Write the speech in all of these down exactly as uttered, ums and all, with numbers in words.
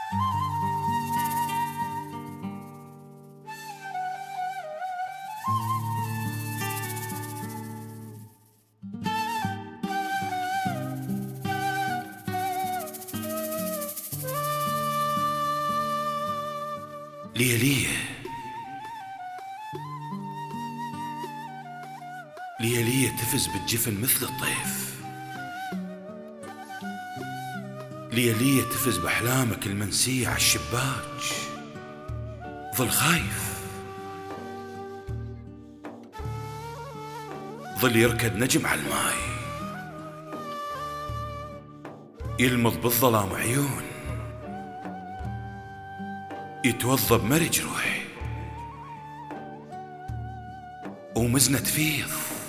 ليه ليه ليه ليه تفز بالجفن مثل الطيف، ليه ليه تفز بأحلامك المنسية على الشباك. ظل خايف، ظل يركض نجم على الماي، يلمض بالظلام عيون، يتوضى بمرج روح ومزنة تفيض،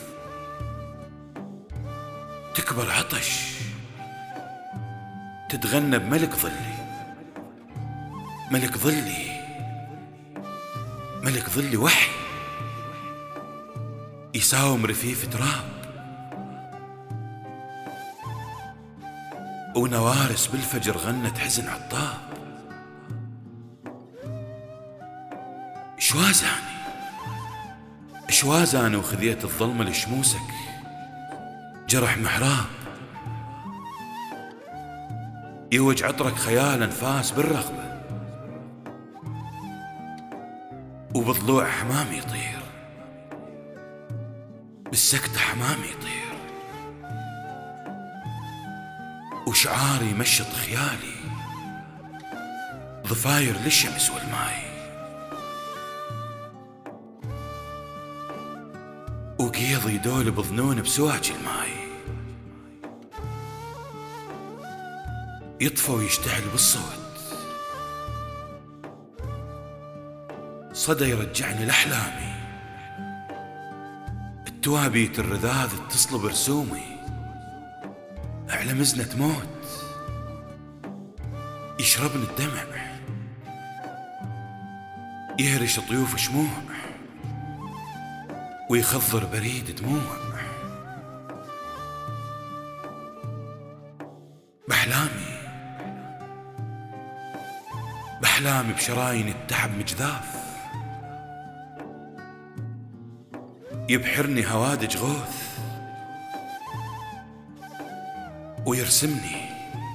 تكبر عطش، تتغنى بملك ظلي، ملك ظلي، ملك ظلي وحي، يساوم رفيف تراب ونوارس بالفجر غنت حزن عطاب. شوازاني شوازاني وخذيت الظلمة لشموسك، جرح محراب يوج عطرك خيال انفاس بالرغبة، وبضلوع حمام يطير، بالسكتة حمام يطير، وشعاري يمشط خيالي، ضفاير للشمس والماي، وقيض يدول بظنون بسواج الماي، يطفى ويشتعل بالصوت، صدى يرجعني لأحلامي، التوابيت الرذاذ اتصل برسومي على مزنة موت، يشربني الدمع، يهرش طيوف شموع، ويخضر بريد دموع. بأحلامي بأحلامي بشراين التعب مجذاف، يبحرني هوادج غوث، ويرسمني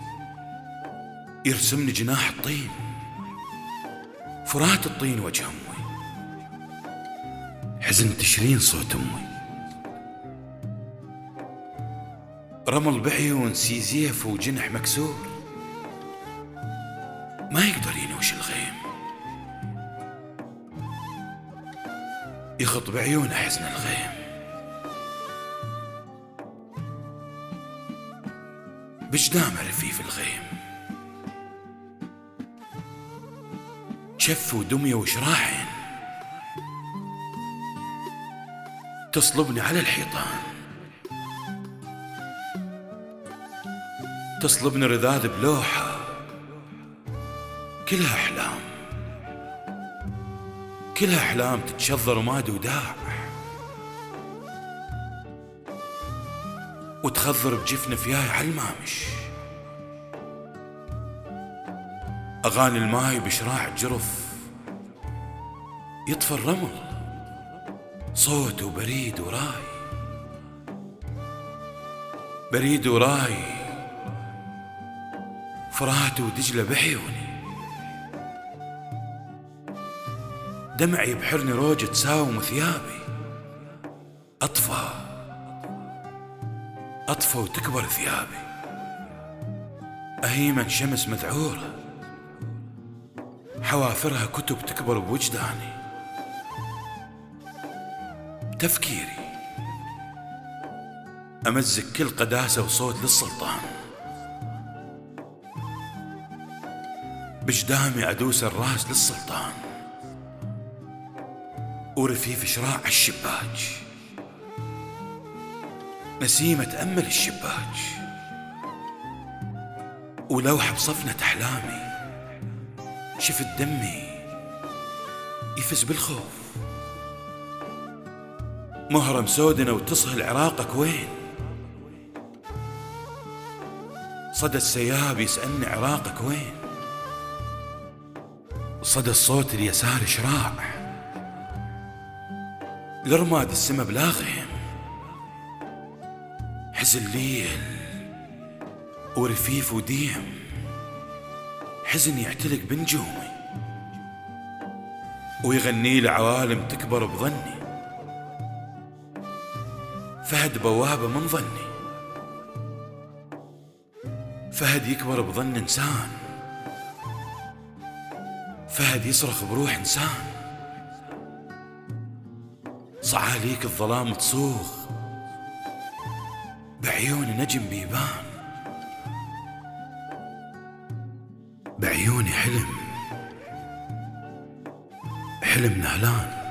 يرسمني جناح الطين، فرات الطين وجه أمي، حزن تشرين صوت أمي، رمل بعيون سيزيف وجنح مكسور، ما يقدر ينوش الغيم، يخط بعيونه حزن الغيم، بجدامه رفيف الغيم، شف ودمية وشراحين، تصلبني على الحيطان، تصلبني رذاذ بلوحة كلها أحلام، كلها أحلام تتشظر وما دوداع، وتخضر بجفن فياي على المامش، أغاني الماي بشراع الجرف، يطفى الرمل صوت وبريد وراي، بريد وراي، فرات ودجلة بعيوني، دمع يبحرني روجة تساوم ثيابي، أطفى أطفى وتكبر ثيابي، أهيمن شمس مذعورة، حوافرها كتب تكبر بوجداني، تفكيري أمزق كل قداسة وصوت للسلطان، بجدامي أدوس الراس للسلطان، ورفيف شراع الشباك، نسيمة تأمل الشباك، ولوح بصفنة أحلامي، شفت دمي يفز بالخوف، مهرم سودنا وتصهل عراقك وين، صدى السياب يسألني عراقك وين، صدى الصوت اليسار شراع، لرماد السما بلاغهم، حزن ليل ورفيف وديم، حزن يعتلق بنجومي ويغني لعوالم تكبر بظني. فهد بوابة من ظني، فهد يكبر بظن إنسان، فهد يصرخ بروح إنسان. صعاليك الظلام تصوخ بعيون نجم بيبان، بعيوني حلم حلم نهلان.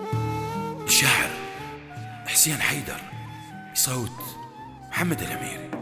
الشاعر حسين حيدر، صوت محمد الأميري.